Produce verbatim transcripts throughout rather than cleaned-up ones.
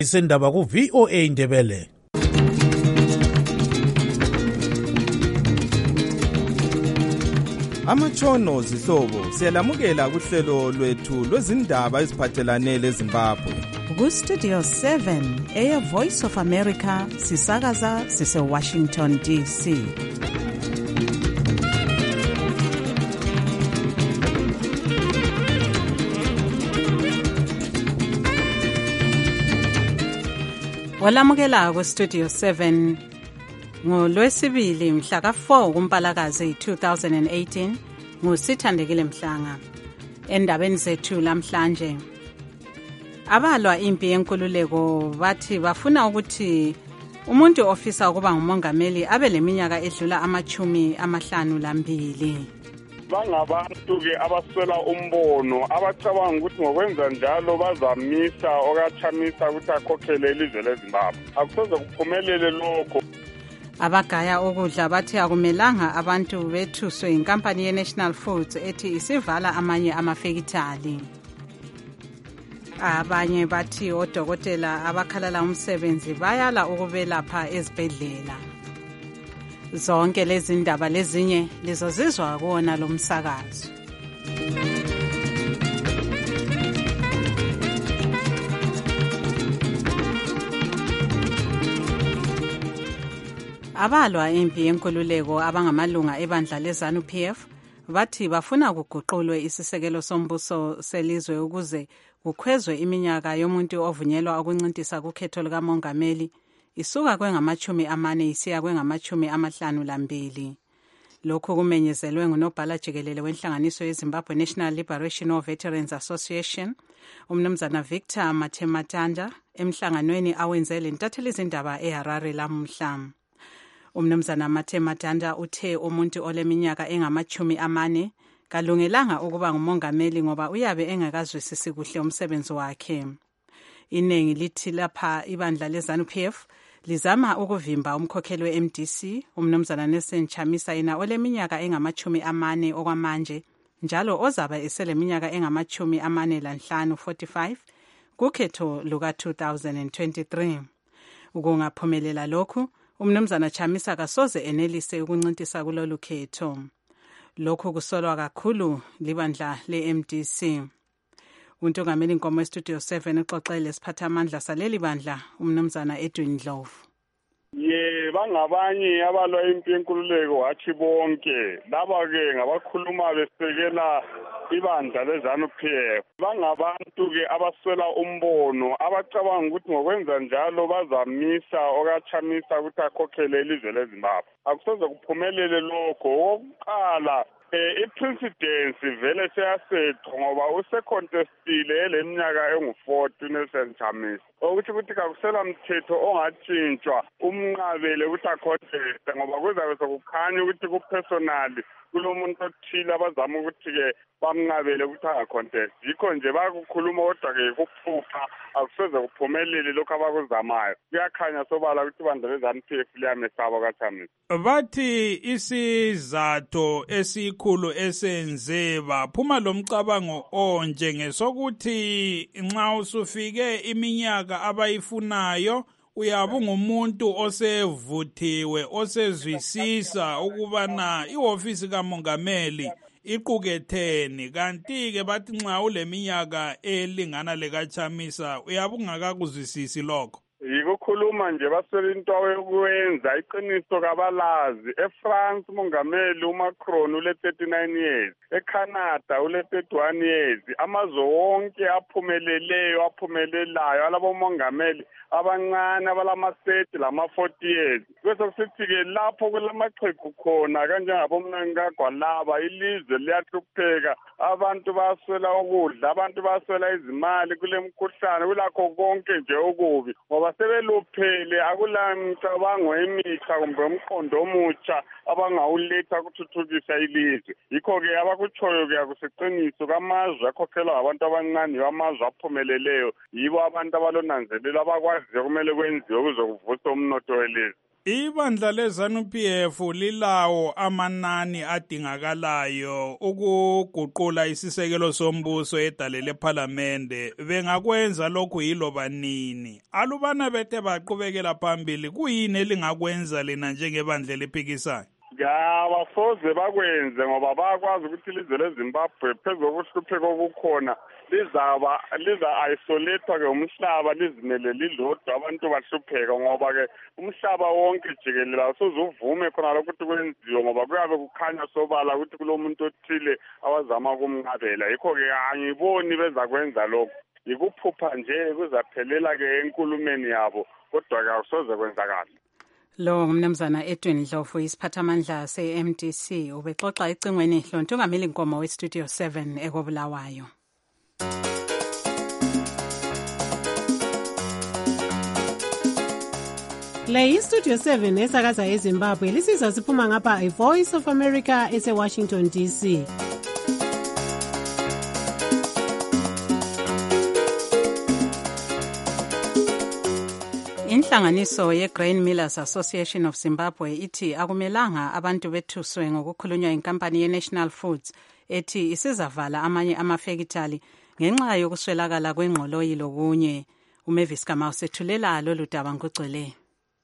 Isendaba ku V O A Ndebele. Amatshono zihlobo siyalamukela kuhlelo lwethu lwezindaba eziphathelane leZimbabwe. Ku Studio seven eya Voice of America sisakaza sise Washington D C. Walamukela ku Studio seven ngoLwesibili mhla ka four kuMpalakazi two thousand eighteen nguSithandekile Mhlanga. Endabeni zethu lamhlanje, abalwa impi yenkululeko bathi bafuna ukuthi umuntu ofisa ukuba ngumongameli abe leminyaka edlula amachumi amahlanu lambili. Bangabantu ke abaswela umbono abacabanga ukuthi ngokwenza njalo bazamisa okachamisa ukuthi akhokhele ilizwe leZimbabwe. Akusoze kuphumelele lokho. Abagaya ukudla bathi akumelanga abantu bethuswe inkampani ye-National Foods ethi isivala amanye amafekithali. Abanye bathi odokotela abakhalala umsebenzi bayala ukubelapha ezibhedlela. Zonke lezi ndaba lezinye lizozizwa kuona lo msakazo. Abalwa impi yenkululeko abangamalunga ebandla leZANU P F bathi bafuna kuguqulwe isisekelo sombuso selizwe ukuze kukhwezwe iminyaka yomuntu ovunyelwa ukuncintisa kukhetho likamongameli isuka kwengamachumi amane isiya kwengamachumi amahlanu lambili. Lokhu kumenyezelwe ngunobhala jikelele wenhlanganiso yeZimbabwe National Liberation War Veterans Association, umnumzana Victor Mathematanda, emhlanganweni awenze lentatheli izindaba eHarare lamuhla. Umnumzana Mathematanda uthe umuntu oleminyaka engamachumi amane kalungelanga ukuba ngumongameli ngoba uyabe engakazwisisi kuhle umsebenzi wakhe. Inengi lithi lapha ibandla leZANU P F lizama ukuvimba umkhokheli we-M D C umnumzana Nelson Chamisa yena oleminyaka engamachumi amane okwamanje njalo ozaba eseleminyaka engamachumi amane lanhlanu forty-five kukhetho luka two thousand twenty-three. Ukungaphumelela lokhu, umnumzana Chamisa kasoze enelise ukuncintisa kulolu khetho. Lokhu kusolwa kakhulu libandla le-M D C. Untongameli Nkomo Studio seven uxoxele siphathamandla saleli bandla umnumzana Edwin Ndlovu. Ye bangabanye abalwa impi yenkululeko wathi bonke laba ke ngabakhuluma besekela ibandla leZANU P F. Bangabantu ke abaswela umbono abacabanga ukuthi ngokwenza njalo bazamisa okachamisa ukuthi akhokhele ilizwe leZimbabwe. Akusoze kuphumelele lokho. Okokuqala i-presidency vele seyasethwa ngoba usecontestile eleminyaka engu-forty Nelson Chamisa. Ukuthi ukuthi kakusela mthetho ongatshintshwa umnqabele ukuthi aconteste ngoba kuzabe sokukhanya ukuthi kupersonally kulomuntu othile abazama ukuthi-ke bamnqabele ukuthi angacontest. Yikho nje bakukhuluma kodwa-ke kuphupha akusoze kuphumelele lokhu abakuzamayo. Kuyakhanya sobala ukuthi ibandla leZANU P F liyamesaba kaChamisa. Bathi isizathu esikhulu esenze baphuma lomcabango onje ngesokuthi nxa usufike iminyaka abayifunayo uyabe ungumuntu osevuthiwe osezwisisa ukubana ihofisi kamongameli iquketheni, kanti-ke bathi nxa uleminyaka elingana lekaChamisa uyabe ungakakuzwisisi lokho. Yikukhuluma nje baswela into yokwenza iqiniso kabalazi. eFrance umongameli uMacron ule thirty-nine years, eCanada ule thirty-one years. Amazwe wonke aphumeleleyo aphumelelayo alabomongameli abancane abalama-thirty lama-forty years. Bese kusithi-ke lapho kulamaqhegu khona kanjengabomnani kaGwalaba ilizwe liyahlupheka, abantu bayaswela ukudla, abantu bayaswela izimali, kule mkhuhlane, kulakho konke nje okubi ngoba sebeluphele akula mcabango emitsha kumbe umqondo omutsha abangawuletha ukuthuthukisa ilizwe. Yikho-ke abakutshoyo-ke akusiqiniso kamazwe akhokhelwa ngabantu abancane, amazwe aphumeleleyo yibo abantu abalonanzelelo abakwaziyo kumele kwenziwe ukuze kuvuswe umnotho welizwe. Ibandla leZANU P F lilawo amanani adingakalayo ukuguqula isisekelo sombuso edale lephalamende. Bengakwenza lokhu yiloba nini. Alubana bethe baqhubekela phambili kuyini elingakwenza lena njengebandla lephikisayo? Abasoze bakwenze ngoba bayakwazi ukuthi ilizwe leZimbabwe phezu kokuhlupheka okukhona lizaba liza-isolethwa ke umhlaba lizimele lilodwa abantu bahlupheka ngoba ke umhlaba wonke jikelele awusoze uvume khona lokho ukuthi kwenziwe ngoba kuyabe kukhanya sobala ukuthi kulomuntu othile awazama ukumnqabela. Yikho-ke angiboni bezakwenza lokho, yikuphupha nje kuzaphelela-ke enkulumeni yabo kodwa-ke awusoze kwenzakala. Lo ngumnumzana Edwin Dlovu isiphathamandla se-M D C ubexoxa ecingweni loNtungameli Nkomo we-Studio seven ekobulawayo. Le iStudio seven esakaza eZimbabwe lisizwa siphuma ngapha iVoice of America ese-Washington D C. Inhlanganiso ye-Grain Millers Association of Zimbabwe ithi akumelanga abantu bethuswe ngokukhulunywa inkampani ye-National Foods ethi isizavala amanye amafekitali ngenxa yokuswelakala kwengqoloyi lokunye. uMavis Kamau sethulela lolu daba ngugcwele.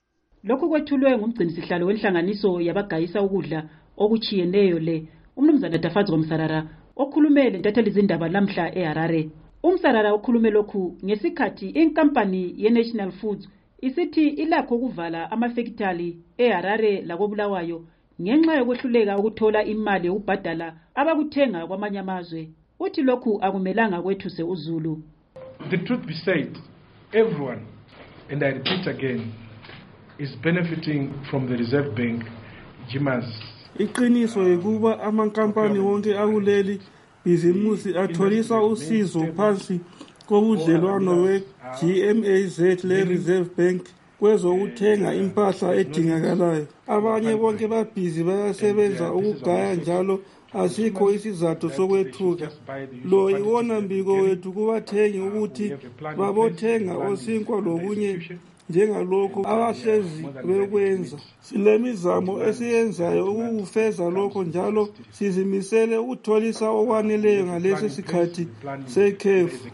Lokhu kwethulwe ngumgcinisihlalo wenhlanganiso yabagayisa ukudla okuchiyeneyo le umnumzana Dafazi Msarara okhulumele ntatheli izindaba lamhla eHarare. UMsarara ukhulume lokhu ngesikhathi inkampani ye-National Foods isithi ilakho ukuvala amafekitali eHarare lakobulawayo ngenxa yokwehluleka ukuthola imali yokubhadala abakuthenga kwamanye amazwe. Uthi lokhu akumelanga kwethuse uZulu. The truth be said, everyone, and I repeat again, is benefiting from the Reserve Bank, G M A S. Iqiniso yikuba amankampani wonke akuleli bhizimusi atholisa usizo phansi kobudlelwano we-G M A Z le-Reserve Bank kwezokuthenga impahla edingakalayo. Abanye bonke babhizi bayasebenza ukugaya njalo asikho isizathu sokwethuka. Lo iwona mbiko wethu kubathengi ukuthi babothenga osinkwa lokunye njengalokho abahlezi bekwenza. Silemizamo esiyenzayo ukufeza lokho njalo sizimisele ukutholisa okwaneleyo ngalesi sikhathi sekhefu.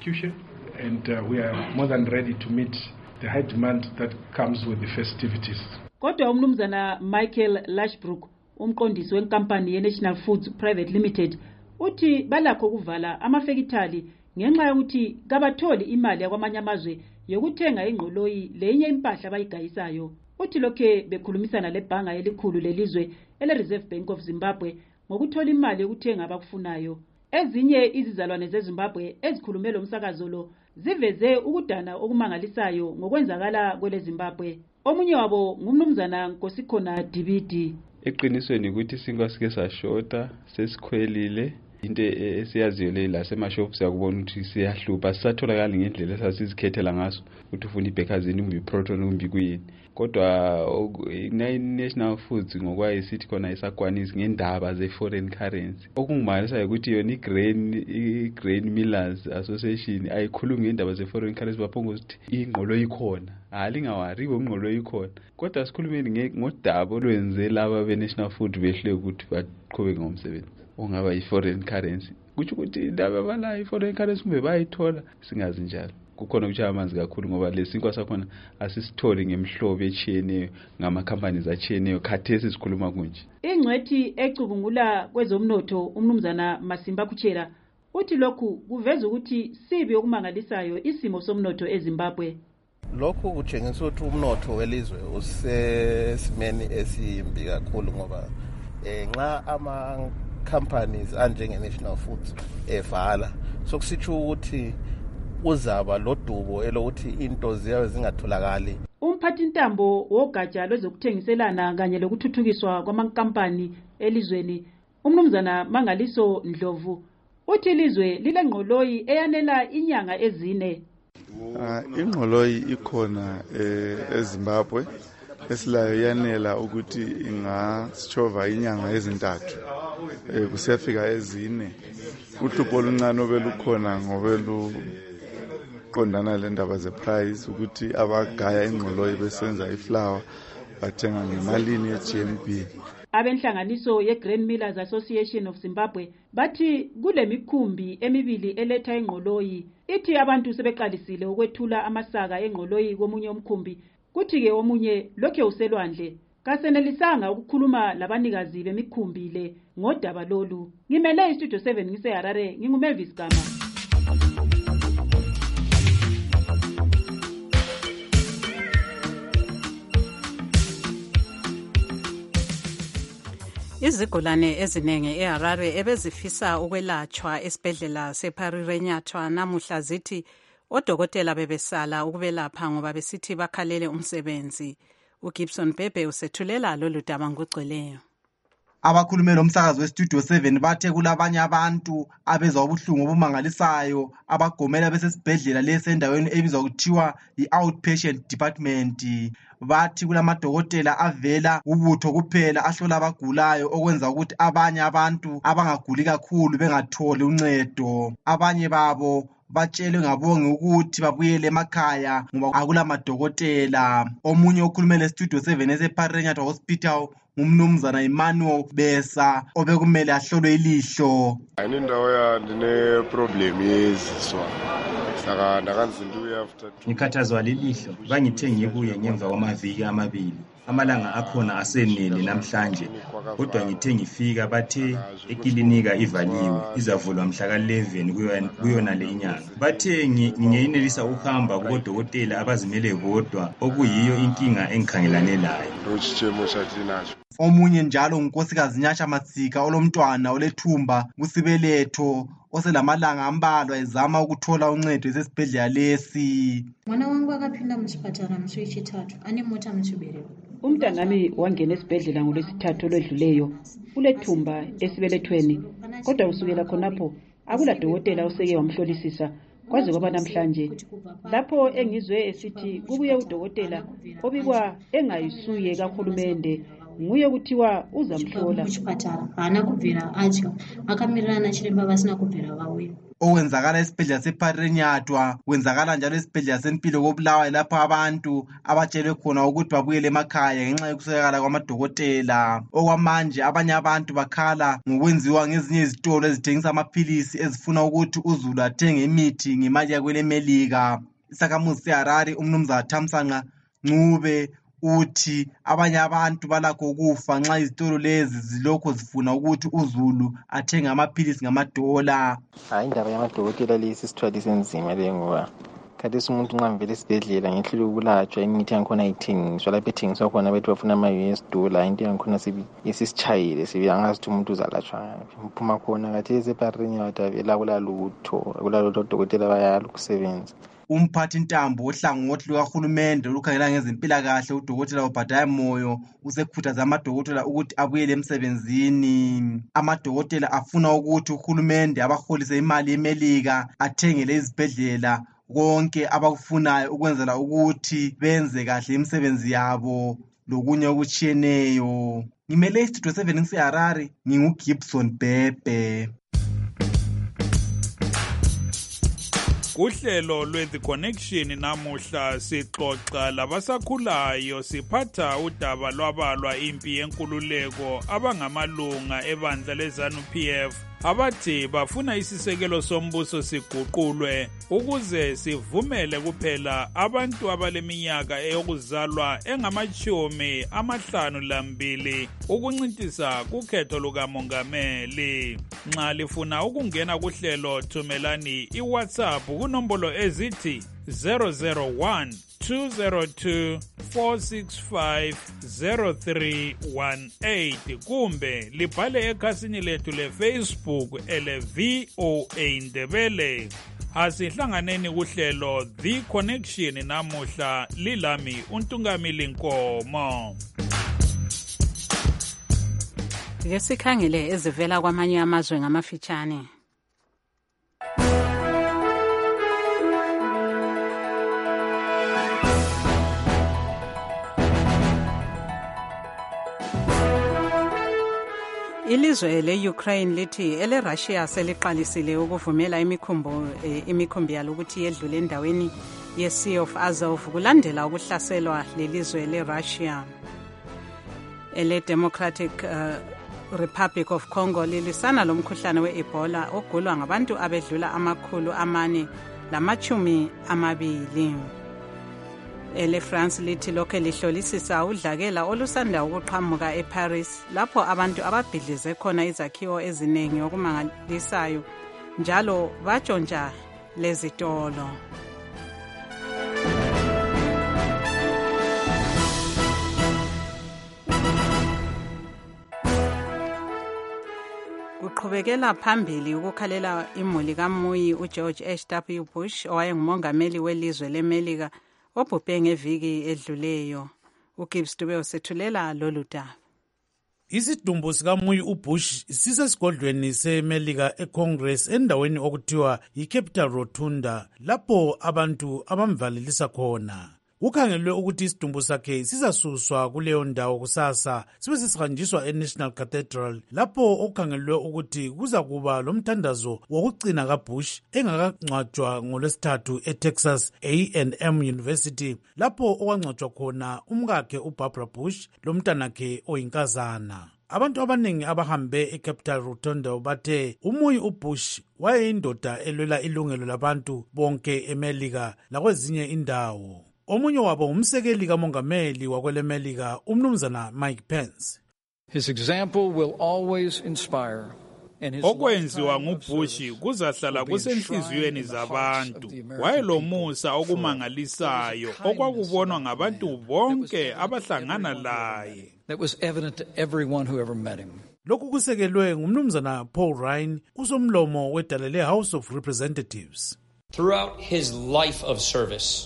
And uh, we are more than ready to meet the high demand that comes with the festivities. Kodwa umnumzana Michael Lashbrook, umqondisi wenkampani ye-National Foods Private Limited, uthi balakho kuvala amafekitali ngenxa yokuthi kabatholi imali yakwamanye amazwe yokuthenga ingqoloyi lenye impahla abayigayisayo. Uthi lokhe bekhulumisana lebhanga elikhulu lelizwe ele-Reserve Bank of Zimbabwe ngokuthola imali yokuthenga abakufunayo. Ezinye izizalwane zeZimbabwe ezikhulume lo msakazo lo ziveze ukudana okumangalisayo ngokwenzakala kwele Zimbabwe. Omunye wabo ngumnumzana Nkosikhona Dibidi. Eqinisweni ukuthi isinkwa sike sashota sesikhwelile into esiyaziyo le la semashops yakubona ukuthi siyahlupha sisatholakala ngendlela esasizikhethela ngaso ukuthi ufuna ibhekazini umbi protein umbi kuyini. Kodwa National Foods ngokwayo sithi khona isakwanisi ngendaba ze-foreign currency. Okungimangalisayo ukuthi yona i-Grain i-Grain Millers Association ayikhulumi ngendaba ze-foreign currency baphonga ukuthi ingqolo ikhona. Halingawari ngqolo ikhona. Kodwa sikhulumeni ngodaba olwenze laba be-National Food behle ukuthi baqhubeke ngomsebenzi ongaba i-foreign currency. Kuthi ukuthi indaba abala i-foreign currency kumbe bayithola singazi njalo. Kukhona ukuchaya amanzi kakhulu ngoba lesinkwa sakhona asisitholi ngemhlobo echiyeneyo ngama-companies achiyeneyo khathesi sikhuluma kunje. Ingcwethi ecubungula kwezomnotho umnumzana Masimba Kuchera uthi lokhu kuveza ukuthi sibi okumangalisayo isimo somnotho eZimbabwe. Lokhu kutshengisa ukuthi umnotho welizwe usesimeni esimbi kakhulu ngoba nxa ama companies anjenge-National Foods evala sokusitsho ukuthi uzaba lodubo elokuthi into ziyabe zingatholakali. Umphathintambo wogatsha lwezokuthengiselana kanye lokuthuthukiswa kwamankampani elizweni umnumzana Mangaliso Ndlovu uthi ilizwe lilengqoloyi eyanela inyanga ezine. Uh, ingqoloyi ikhona eh, eZimbabwe esilayo yanela ukuthi ingasichova inyanga ezintathu eh, kusiyafika ezine. Uhlupho oluncane obelukhona ngobelu qondana le ndaba ze price ukuthi abagaya ingqoloyi besenza iflour bathenga ngemalini ye-G M B. Abenhlanganiso ye-Grain Millers Association of Zimbabwe bathi kule mikhumbi emibili eletha engqoloyi ithi abantu sebeqalisile ukwethula amasaka engqoloyi komunye umkhumbi kuthi-ke omunye lokhe uselwandle kasenelisanga ukukhuluma labanikazi bemikhumbi le ngodaba lolu. Ngimele istudio seven ngise-Harare, nginguMavis Gama. Izigulane ezinenge eHarare ebezifisa ukwelatshwa esibhedlela seParirenyatwa namuhla zithi odokotela bebesala ukubelapha ngoba besithi bakhalele umsebenzi. uGibson Bebe usethulela lolu daba ngokugcweleyo. Abakhulumeli bomsakazo westudio seven bathe kulabanye abantu abezwa ubuhlungu obumangalisayo abagomela besesibhedlela lesi endaweni ebizwa kuthiwa i-outpatient department. Bathi kulamadokotela avela ubutho kuphela ahlola abagulayo okwenza ukuthi abanye abantu abangaguli kakhulu bengatholi uncedo. Abanye babo batshelwe ngabonge ukuthi babuyele emakhaya ngoba akulamadokotela. Omunye okhulumele estudio seven eseParirenyatwa Hospital umnumzana Emmanuel Besa obekumele ahlolwe ilihlo. Ayini ndawo ya ndine problem yeziswa. Saka ndakanzinduya after ngikhathazwa lilihlo bangithe ngibuye ngemva kwamaviki amabili. Amalanga akhona asenele namhlanje kodwa ngithe ngifika bathe ekilinika ivaliwe izavulwa mhla ka eleven kuyona le inyanga. Bathe ngingenelisa ukuhamba kubodokotela abazimele bodwa okuyiyo inkinga engikhangelane layo. Omunye njalo ngunkosikazi Nyasha Matsika olomntwana olethumba kusibeletho oselamalanga ambalwa ezama ukuthola uncedo esibhedlela lesi. Mwana wangu akaphinda musipatara musi wechitatu ane mota muchibereko. Umntanami wangena esibhedlela ngolwesithathu olwedluleyo ulethumba esibelethweni kodwa kusukela khonapho akula dokotela oseke wamhlolisisa kwaze kwaba namhlanje. Lapho engizwe esithi kubuye udokotela obikwa engayisuye kahulumende nguye kuthiwa uzamhlola muchipatara hana kubvira atya akamirana nachiremba vasina kubvira vauya. Owenzakala esibhedlela seParirenyatwa wenzakala njalo esibhedlela sempilo koBulawayo lapho abantu abatshelwe khona ukuthi babuyele emakhaya ngenxa yokuswelakala kwamadokotela. Okwamanje abanye abantu bakhala ngokwenziwa ngezinye izitolo ezithengisa amaphilisi ezifuna ukuthi uzulu athenge imithi ngemali yakwelemelika. Isakhamuzi seHarare umnumzana Thamsanqa Ncube uthi abanye abantu balakho ukufa nxa izitolo lezi zilokho zifuna ukuthi uzulu athenge amaphilisi ngamadola. Hayi indaba yamadokotela lesi sithwalise nzima le ngoba khathesi umuntu nxa mvele esibhedlela ngehlule ukulatshwa imithi yankhona ayithengiswa lapho ethengiswa khona bethi bafuna ama-U S dollar into yankhona isisitshayile sibe angazi ukuthi umuntu uzalatshwa mphuma khona khathesi eParirenyatwa vele akulalutho akulalutho odokotela bayala ukusebenza. Umphathi ntambo ohlangothi lukahulumende olukhangela ngezempilakahle udokotela uBhadayi Moyo usekhuthaza amadokotela ukuthi abuyele emsebenzini. Amadokotela afuna ukuthi uhulumende abaholise imali yemelika athengele izibhedlela konke abakufunayo ukwenzela ukuthi benze kahle imisebenzi yabo lokunye okutshiyeneyo. Ngimele istudio seven ngiseHarare nginguGibson Bebe. Kuhlelo lwe-The Connection namuhla sixoxa labasakhulayo siphatha udaba lwabalwa impi yenkululeko abangamalunga ebandla leZANU P F abathi bafuna isisekelo sombuso siguqulwe ukuze sivumele kuphela abantu abaleminyaka eyokuzalwa engamachumi amahlanu lambili ukuncintisa kukhetho lukamongameli. Nxa lifuna ukungena kuhlelo thumelani iWhatsApp kunombolo ezithi zero zero one two zero two four six five zero three one eight kumbe libhale ekhasini lethu leFacebook ele V O A Ndebele. Asihlanganeni kuhlelo The Connection namuhla lilami uNtungamili Nkomo. Ngesikhangele ezivela kwamanye amazwe ngamafitshane. Ilizwe le-Ukraine lithi ele-Russia seliqalisile ukuvumela imikhumbo imikhumbi yalo ukuthi yedlule endaweni ye-Sea of Azov kulandela ukuhlaselwa lelizwe le-Russia. ele Democratic uh, Republic of Congo lilisana lomkhuhlane we-Ebola ogulwa ngabantu abedlula amakhulu amane lamachumi amabili. Ele France lithi lokho lihlolisisa udlakela olusanda ukuqhamuka eParis lapho abantu ababhidlize khona izakhiwo eziningi okumangalisayo njalo batshontsha lezitolo. Kuqhubekela phambili ukukhalela imuli kaMuyi uGeorge H W Bush owayengumongameli welizwe leMelika obhubhe ngeviki edluleyo. uGibbs Dube usethulela lolu daba. Isidumbu sikaMuyi uBush sisesigodlweni seMelika eCongress endaweni okuthiwa yiCapital Rotunda lapho abantu abamvalelisa khona. Ukhangelwe ukuthi isidumbu sakhe sizasuswa kuleyo ndawo kusasa sibe sesihanjiswa eNational Cathedral lapho okhangelwe ukuthi kuza kuba lomthandazo wokugcina kaBush engakangcwatshwa ngolwesithathu eTexas A and M University lapho okwangcwatshwa khona umkakhe uBarbara Bush lomntanakhe oyinkazana. Abantu abaningi abahambe eCapital Rotunda bathe uMuyi uBush wayeyindoda elwela ilungelo labantu bonke eMelika lakwezinye indawo. Omunye wabo umsekeli kamongameli wakwelemelika umnumzana Mike Pence. His example will always inspire. Okwenziwa nguBush kuzahlala kusenhliziyweni zabantu. Wayelomusa okumangalisayo okwakubonwa ngabantu bonke abahlangana laye. That was evident to everyone who ever met him. Lokhu kusekelwe ngumnumzana Paul Ryan kusomlomo wedale leHouse of Representatives. Throughout his life of service,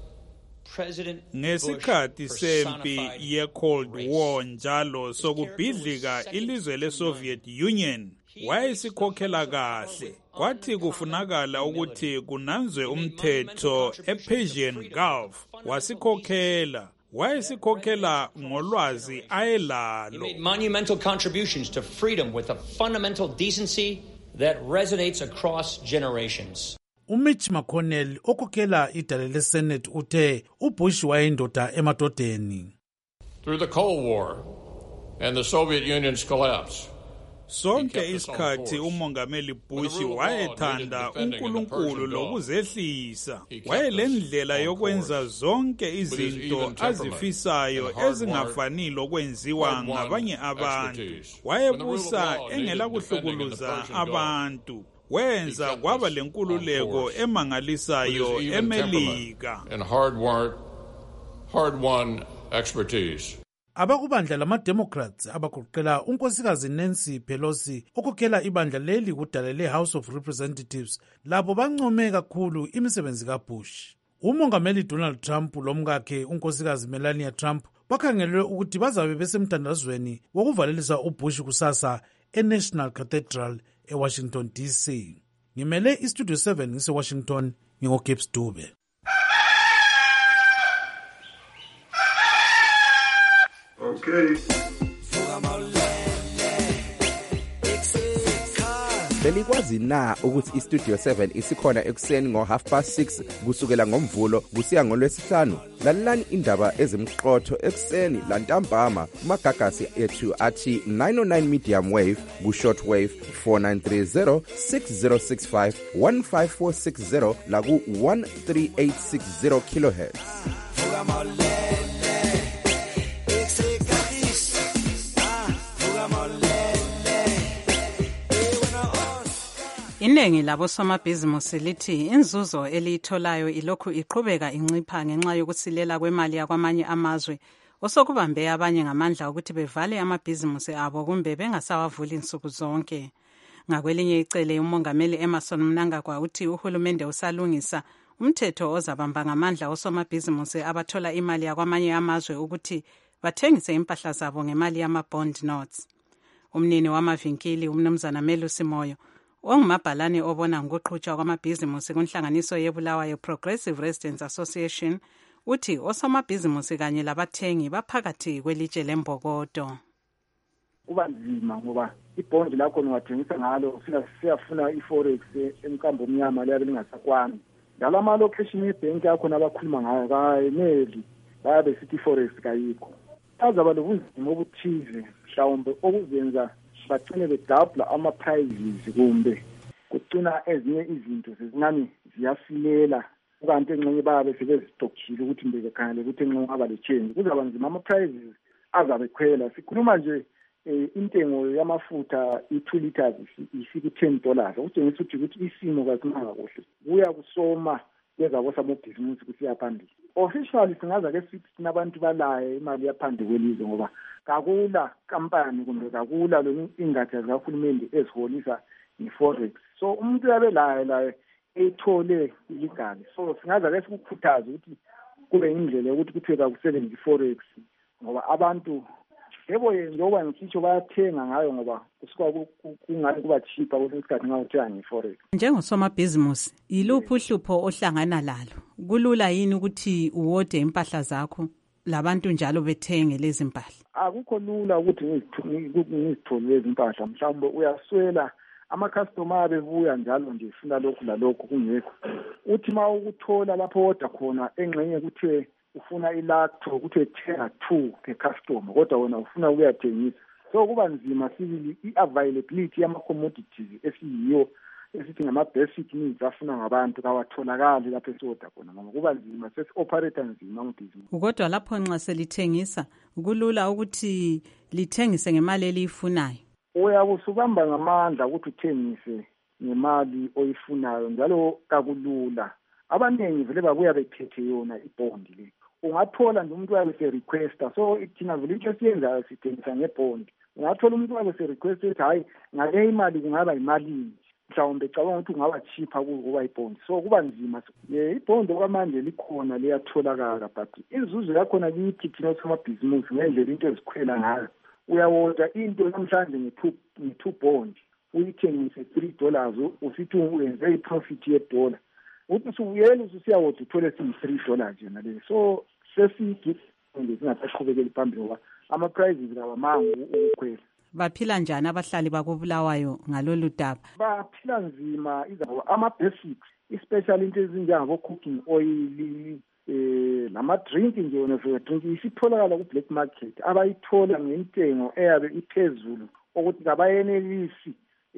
ngesikhathi sempi ye-Cold War njalo sokubhidlika ilizwe le-Soviet Union wayesikhokhela kahle. Kwathi kufunakala ukuthi kunanzwe umthetho e-Persian Gulf wasikhokhela. Wayesikhokhela ngolwazi ayelalo. He made monumental contributions to freedom with a fundamental decency that resonates across generations. uMitch McConnell okhokhela idale leSenate uthe uBush wayindoda emadodeni. Through the Cold War and the Soviet Union's collapse, sonke isikhathi umongameli Bush wayethanda uNkulunkulu lokuzehlisa. Wayelendlela yokwenza zonke izinto azifisayo ezingafani lokwenziwa ngabanye abantu. Wayebusa engela kuhlukuluza abantu. Wenza kwaba lenkululeko emangalisayo eMelika. And hard-won, hard-won expertise. Abakubandla lama-Democrats abagoqela unkosikazi Nancy Pelosi okhokhela ibandla leli kudala leHouse of Representatives labo bancome kakhulu imisebenzi kaBush. Umongameli Donald Trump lomkakhe unkosikazi Melania Trump bakhangelwe ukuthi bazabe besemthandazweni wokuvalelisa uBush kusasa eNational Cathedral eWashington D C. Ngimele iStudio seven ngise-Washington ngingoGibbs Dube. Okay. Belikwazi na ukuthi iStudio seven isikhona ekuseni ngo half past six kusukela ngomvulo kusiya ngolwesihlanu? Lalelani indaba ezimqotho ekuseni lantambama kumagagasi ethu athi nine oh nine medium wave ku short wave four nine three zero six zero six five one five four six zero la ku one three eight six zero kilohertz. Iningi labo somabhizimusi lithi inzuzo eliyitholayo ilokhu iqhubeka incipha ngenxa yokusilela kwemali yakwamanye amazwe osokubambe abanye ngamandla ukuthi bevale amabhizimusi abo kumbe bengasawavuli insuku zonke. Ngakwelinye icele umongameli Emerson Mnangagwa uthi uhulumende usalungisa umthetho ozabamba ngamandla osomabhizimusi abathola imali yakwamanye amazwe ukuthi bathengise impahla zabo ngemali yama-bond notes. Umnini wamavinkili umnumzana Melusi Moyo ongumabhalane obona ngokuqhutshwa kwamabhizimusi kunhlanganiso yebulawayo Progressive Residents Association uthi osomabhizimusi kanye labathengi baphakathi kwelitshe lembokodo. Kuba nzima ngoba ibhondi lakho ungathengisa ngalo ufika siyafuna iforex emkambo omnyama leyo lingasakwani. Njalo ama-location ebhenki yakho nabakhuluma ngayo kayeneli bayabe sithi iforex kayikho. azaba lobunzima obuthize mhlawumbe okuzenza bagcine bedabula ama-prizes kumbe kugcina ezinye izinto zezingani ziyafilela ukanti engxenye babe sebezistokhile ukuthi mbekekhangele ukuthi engxenye aba le-change kuzaba nzima ama-prizes azabe khwela. Sikhuluma nje eh, intengo yamafutha i-two liters ifika ten dollars okutshengisa ukuthi ukuthi isimo kasimanga kuhle kuya kusoma kwezabo samabhizinisi ukuthi yaphambili. Officially singaza ke sithi nabantu balaye imali yaphandle kwelizwe ngoba kakula kampani kumbe kakula lo ingatsha zikahulumende eziholisa i-forex. So umuntu yabe laye laye ethole ilegal. So singaza ke sikukhuthaza ukuthi kube indlela ukuthi kuthiwe kakusebenzi i-forex ngoba abantu yebo njengoba ngisho bayathenga ngayo ngoba kusuka kungani kuba cheaper kwesinye isikhathi ngawuthenga nge-forex. Njengosomabhizinisi yiluphi uhlupho ohlangana lalo? Kulula yini ukuthi uwode impahla zakho labantu njalo bethenge lezi mpahla? Akukho lula ukuthi ngizithole lezi mpahla. Mhlawumbe uyaswela ama-customer bebuya njalo nje funa lokhu lalokho kungekho. Uthi ma ukuthola lapho oda khona engxenye kuthiwe ufuna ilacto kuthiwe thenga two per customer kodwa wena ufuna ukuyathengisa. So kuba nzima sibili i-availability yama-commodities esiyiyo esithi ngama-basic needs afuna ngabantu kawatholakali lapho esoda khona ngoba kuba nzima sesi-operate nzima ngibhizinisi. Kodwa lapho nxa selithengisa kulula ukuthi lithengise ngemali eliyifunayo. Uyabusubamba ngamandla ukuthi uthengise ngemali oyifunayo njalo kakulula. Abaningi vele babuya bethethe yona ibondi le. Ungathola nje umuntu wabe se requesta so ithina vele into esiyenzayo sithengisa ngebondi. Ungathola umuntu wabe se requesta ukuthi hayi ngale imali kungaba imali mhlawumbe ecabanga ukuthi kungaba cheaper kuba ibondi. So kuba nzima. Ye ibondi okwamanje likhona liyatholakala but izuzo yakhona kithi thina somabhizinisi ngendlela into ezikhwela ngayo. Uyawoda into namhlanje nge-two bond uyithengise three dollars usithi uyenze i-profit ye-dollar. Uthi usubuyela ususiyawoda uthole siyi-three dollars yona le. So sesithi singasaqhubekeli phambili ngoba ama-prizes kawamangi ukukhwela. Baphila njani abahlali bakoBulawayo ngalolu daba? Baphila nzima izabo ama-basics especially into ezinjengabo-cooking oil eh nama-drink nje wena for drink isitholakala ku-black market abayithola ngentengo eyabe iphezulu ukuthi kabayenelisi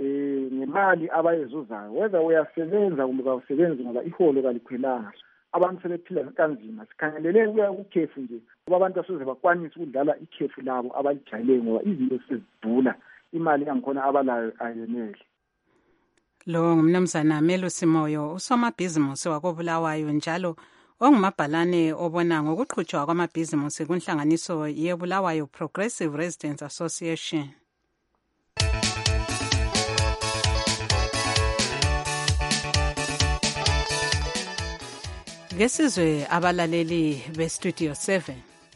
eh ngemali abayezuzayo whether uyasebenza kumbe kawusebenzi ngoba iholo kalikhwelanga. Abantu sebephila kanzima. Sikhangelele ukuya kukhefu nje ngoba abantu asoze bakwanise ukudlala ikhefu labo abalijayele ngoba izinto sezidula imali yangikhona abalayo ayenele. Lo ngumnumzana Melusi Moyo usomabhizinisi wakoBulawayo njalo ongumabhalane obona ngokuqhutshwa kwamabhizinisi kunhlanganiso yeBulawayo Progressive Residents Association. Ngesizwe abalaleli beStudio seven.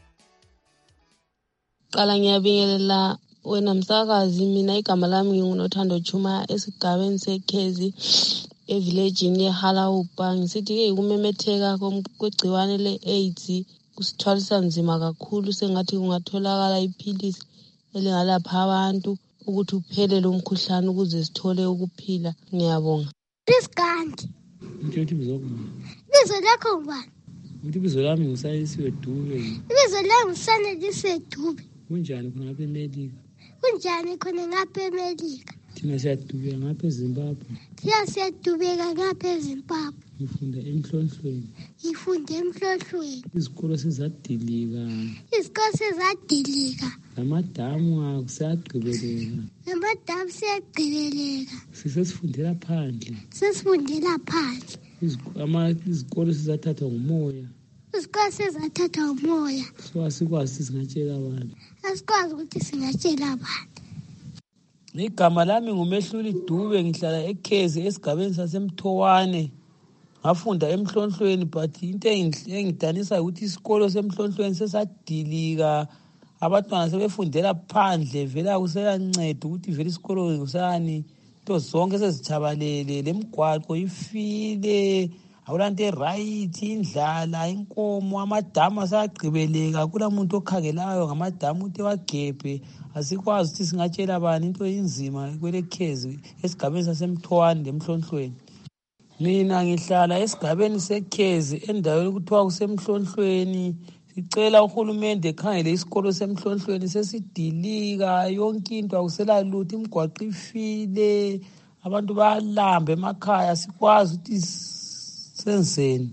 Qala ngiyabingelela wena msakazi, mina igama lami ngingunothando Chuma esigabeni seKhezi evilejini yeHalaupa. Ngisithi kumemetheka kwegciwane le-AIDS kusithwalisa nzima kakhulu, sengathi kungatholakala iphilisi elingalapha abantu ukuthi uphele lo mkhuhlane ukuze sithole ukuphila. Ngiyabonga. Isigandi. Ngithi bizokuma. Bizo lakho ngubani? Ngithi bizo lami ngusayisiwe Dube. Ibizo lami ngusanelisiwe Dube. Kunjani khona lapha eMelika? Kunjani khona ngapha eMelika? Thina siyadubeka ngapha eZimbabwe. Thina siyadubeka ngapha eZimbabwe. Ngifunda emhlonhlweni. Ngifunda emhlonhlweni. Izikolo sezadilika. Izikolo sezadilika. Amadamu akusagqibeleka. Amadamu siyagqibeleka. Sisesifundela phandle. Sesifundela phandle. Izikolo sizathathwa ngumoya. Izikolo sizathathwa ngumoya. So asikwazi singatshela abantu. Asikwazi ukuthi singatshela abantu. Igama lami nguMehluli Dube, ngihlala eKhezi esigabeni saseMthowane. Ngafunda emhlonhlweni but into engidanisa ukuthi isikolo semhlonhlweni sesadilika. Abantwana sebefundela phandle vela kuseyanceda ukuthi vele isikolo kusani into zonke sezithabalele, lemigwaqo ifile, awulanto eright, indlala, inkomo, amadamu asagqibeleka, kula muntu okhangelayo ngamadamu ukuthi wagebhe. Asikwazi ukuthi singatshela bani, into inzima kweleKhezi esigabeni saseMthowane lemhlonhlweni. Mina ngihlala esigabeni seKhezi endaweni kuthiwa kusemhlonhlweni Sicela uhulumende ekhangele isikolo semhlonhlweni sesidilika, yonke into akusela lutho, imigwaqo ifile, abantu bayalamba emakhaya, sikwazi ukuthi senzeni.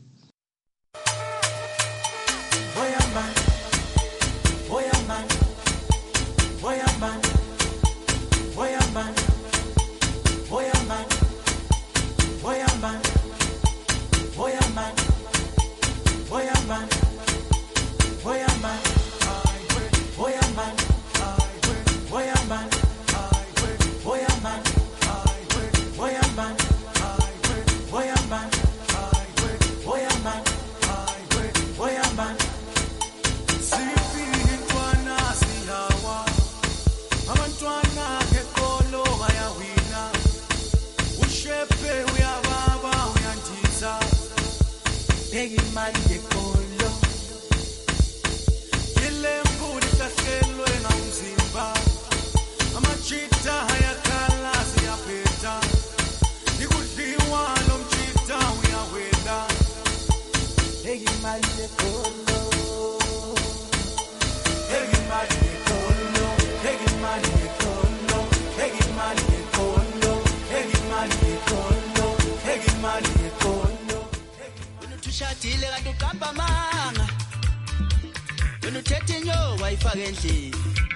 Tushadile kanti uqamba amanga, wena uthethe inyoka ayifake endlini,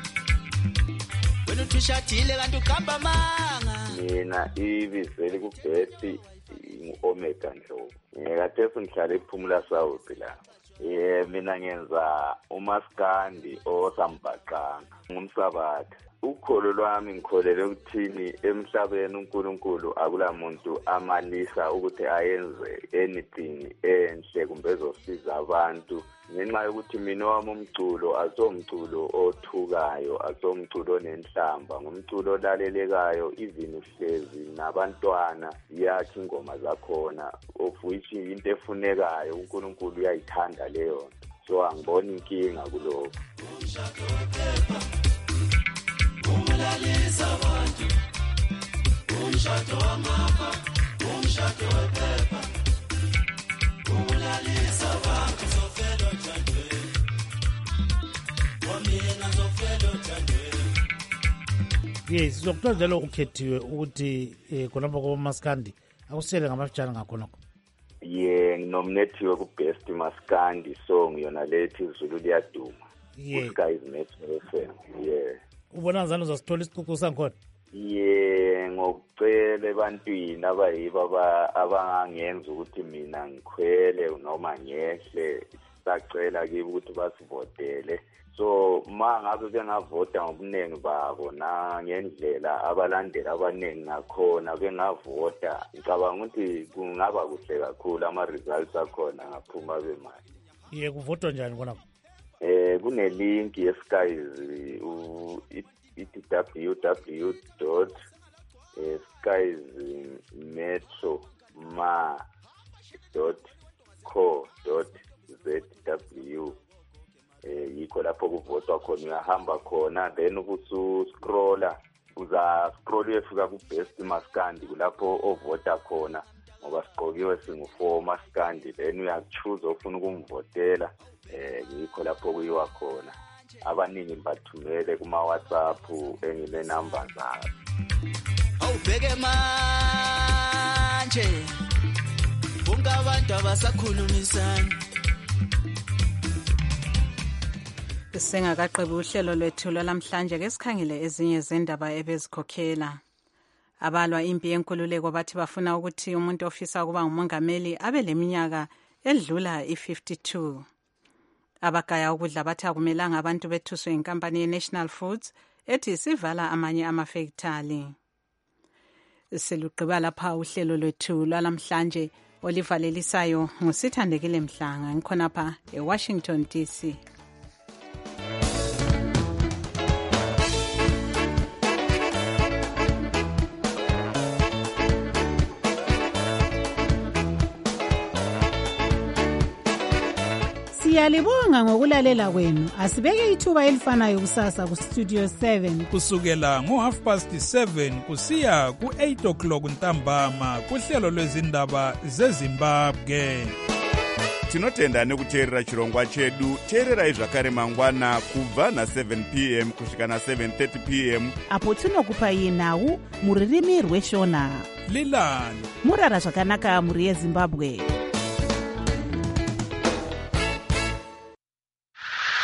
wena utushadile kanti uqamba amanga. Mina ibizeli kubhesti ngu-Omega Ndlovu, ngekathe ngihlala ePhumula South la. Eh mina ngenza umaskandi osambhaqanga ngumsabatha. Ukholo lwami ngikholele ukuthini emhlabeni uNkulunkulu akulamuntu amalisa ukuthi ayenze anything enhle kumbe ezosiza abantu, ngenxa yokuthi mina wami umculo asomculo othukayo, asomculo onenhlamba, ngumculo olalelekayo, even uhlezi nabantwana yakhe ingoma zakhona, of which into efunekayo uNkulunkulu uyayithanda leyo nto. So angiboni inkinga kuloko. Umulalisa abantu, umshado wamapha, umshado wephepha, umulalisa abantu, zofelo thandwe, wamina zofelo thandwe. Yes, sizokuthola njalo ukhethiwe ukuthi eh khonapho komaskandi akusele ngamafitshane ngakhonokho. Ye nginomnethiwe ku Best Maskandi song yona lethi izulu liyaduma. Yeah. Guys Metro F M. Yeah. Ubona njalo uzasithola isicucu sankhona? Ye ngokucela ebantwini abayibo abangangenza ukuthi mina ngikhwele noma ngehle, sacela kibo ukuthi basivotele. So mangabe bengavota ngobuningi babo na ngendlela abalandeli abaningi nakhona bengavota, ngicabanga ukuthi kungaba kuhle kakhulu ama results akhona ngaphuma bemali. Ye kuvotwa njani khona? Eh kune link yeskies u w w dot skies metro ma dot co dot z w. Eh yikho lapho kuvotwa khona, uyahamba khona then ubusu scrolla, uza scroll uyefika ku Best Maskandi kulapho ovota khona, ngoba siqokiwe singu four Maskandi, then uyachoose ofuna ukumvotela. Eh yikho lapho kuyiwa khona. Abaningi bathumele kuma WhatsApp engile number zabo. Awubheke manje bonke abantu abasakhulumisana. Singakaqebi uhlelo lwethu lwalamhlanje ke sikhangele ezinye zendaba ebezikhokhela. Abalwa impi yenkululeko bathi bafuna ukuthi umuntu ofisa ukuba ngumongameli abe leminyaka edlula i-fifty-two. Abagaya ukudla bathi akumelanga abantu bethuswe inkampani ye-National Foods ethi isivala amanye amafektali. Siluqhiba lapha uhlelo lwethu lwalamhlanje olivalelisayo ngusithandekile Mhlanga, ngikhonapha eWashington D C. Siyalibonga ngokulalela kwenu. Asibeke ithuba elifanayo kusasa ku Studio seven kusukela ngo half past seven kusiya ku eight o'clock ntambama kuhlelo lwezindaba zeZimbabwe. tinotenda nekuteerera chirongwa chedu. teererai zvakare mangwana kubva na7 p m kusvika na7 thirty p m apo tinokupai nhau muririmi rweshona. lilani murara zvakanaka mhuri yezimbabwe.